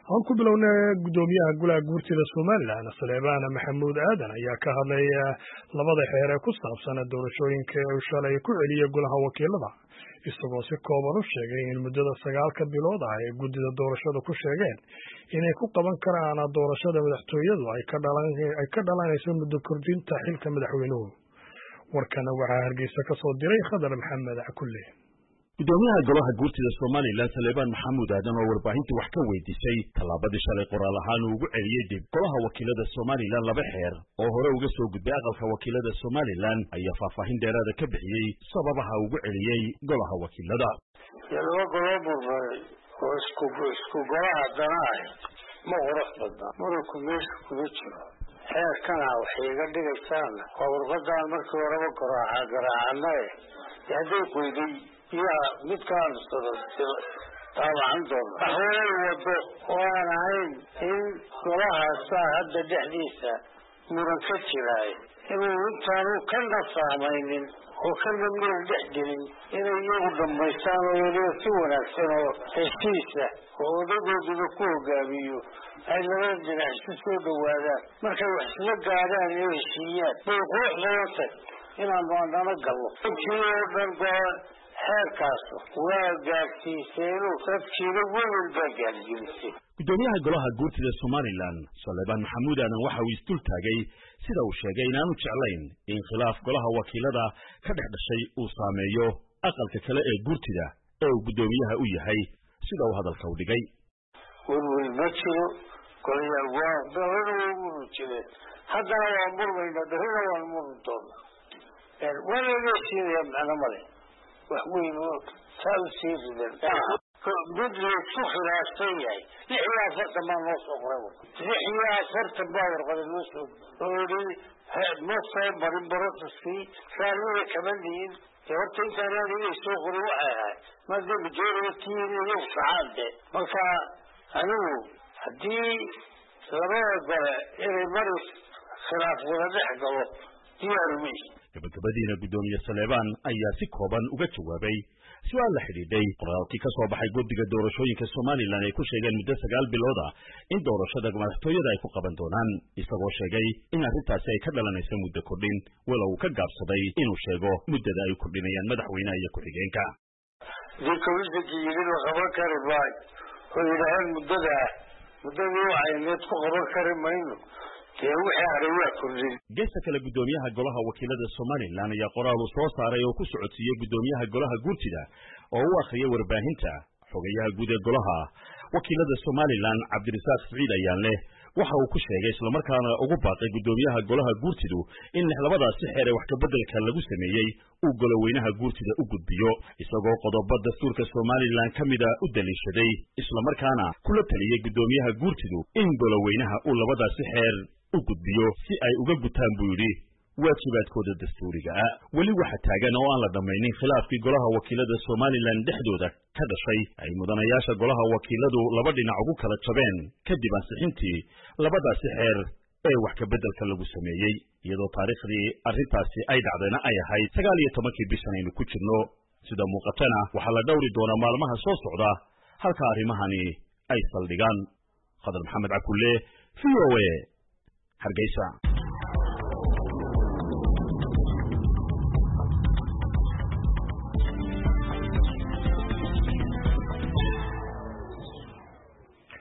aan ku bilownay gudoomiyaha golaha guurtida Soomaaliland Saleebaan Maxamuud Aadan ayaa ka hadlay labada xeer ee ku saabsan doorashooyinka uu shalay ku celiyay golaha wakiilada isagoo si kooban u sheegay in muddada 9 bilood ah ee gudida doorashada ku sheegeen inay ku qaban karaan doorashada madaxtooyadu ay ka dhalanayso muddo kordhinta xilka madaxweynuhu warkana waxa Hargeysa ka soo diray Khadar Maxamed Akulle gudoomiyaha golaha guurtida Soomaaliland Saleebaan Maxamuud Aadan oo warbaahinta wax ka weydiisay talaabadii shalay qoraal ahaan uu ugu celiyay dib golaha wakiilada Soomaaliland laba xeer oo hore uga soo gudbay aqalka wakiilada Soomaaliland ayaa faahfaahin dheeraad ah ka bixiyay sababaha ugu celiyay golaha wakiilada yaloo oo isku golaha danaay ma qurux badna marku meesha ku jiro xeerkana waxay iga dhigaysaan warqadan markii horeba garaacnay hadii qoyday يا متكان طبعا دول أحوال وضوء وأنا عين إن كلها ساعة حديثة مرنكتشة إنه كانوا كنا فاهمين وكنا من الجحدين إنه يقدم ميسان ويرسونا سنو تشكيسة وضوء ذكور قابيو أنا رجل أحسسوا بوادا ما كان يحسنك قادان يوشيات بيقوح لوطن إنا ما نقلوا heerkaasu waa gaarsiisayno sabkiina weyn gaarsiisay gudoomiyaha golaha guurtida Soomaaliland Saleebaan Maxamuud Aadan waxa uu istul taagay sida uu sheegay inaanu jeclayn in khilaaf golaha wakiilada ka dhexdhashay uu saameeyo aqalka kale ee guurtida ee uu gudoomiyaha u yahay sida uu hadalka u dhigay walwalbajiro golaha waa dawladdu jire hadda waa murmayna dawladda waa murdoon wala leeyahay macna male وحوين تاوسير بدل سخرة سيئة لحيا فرط ما نوصف روح لحيا فرط باور قد نوصف ولي نوصف برمبرات السي فعلوه كمان دين يورت انت راني يسوق روحها ما دي بجور وكير يوصف عادة مكا انو هدي لرابة إلي مرس خلاف ورده قوة ديارمي gabagabadiina gudoomiye Saleebaan ayaa si kooban uga jawaabay su'aal la xidhiidhay qoraalkii ka soo baxay guddiga doorashooyinka Soomaaliland ay ku sheegeen muddo 9 bilood ah in doorashada madaxtooyada ay ku qaban doonaan isagoo sheegay in arrintaasi ay ka dhalanayso muddo kordhin walow uu ka gaabsaday inuu sheego muddada ay kordhinayaan madaxweynaha iyo ku-xigeenka dikawisiga yidhi qaban kari baay oo yidhaaheen muddadii waxay ku qaban kari mayno geesta kale gudoomiyaha golaha wakiilada Soomaaliland ayaa qoraal uu soo saaray oo ku socodsiiyay gudoomiyaha golaha guurtida oo uu akhriyay warbaahinta xogayaha guud ee golaha wakiilada Soomaaliland Cabdirasaaq Saciid Ayaanle waxa uu ku sheegay isla markaana ugu baaqay gudoomiyaha golaha guurtidu in labadaasi xeer wax ka bedelka lagu sameeyay uu goloweynaha guurtida u gudbiyo isagoo qodobbada dastuurka Soomaaliland kamida u daliishaday isla markaana kula taliyay gudoomiyaha guurtidu in goloweynaha uu labadaasi xeer u gudbiyo si ay uga gutaan buu yiri waajibaadkooda dastuuriga ah wali waxa taagan oo aan la dhamaynin khilaafkii golaha wakiilada Soomaaliland dhexdooda ka dhashay ay mudanayaasha golaha wakiiladu laba dhinac ugu kala jabeen kadib ansixintii labadaasi xeer ee wax ka bedelka lagu sameeyay iyadoo taariikhdii arrintaasi ay dhacdayna ay ahayd 19 bishan aynu ku jirno sida muuqatana waxa la dhowri doonaa maalmaha soo socda halka arrimahani ay saldhigaan Khadar Maxamed Akulle VOA Hargeysa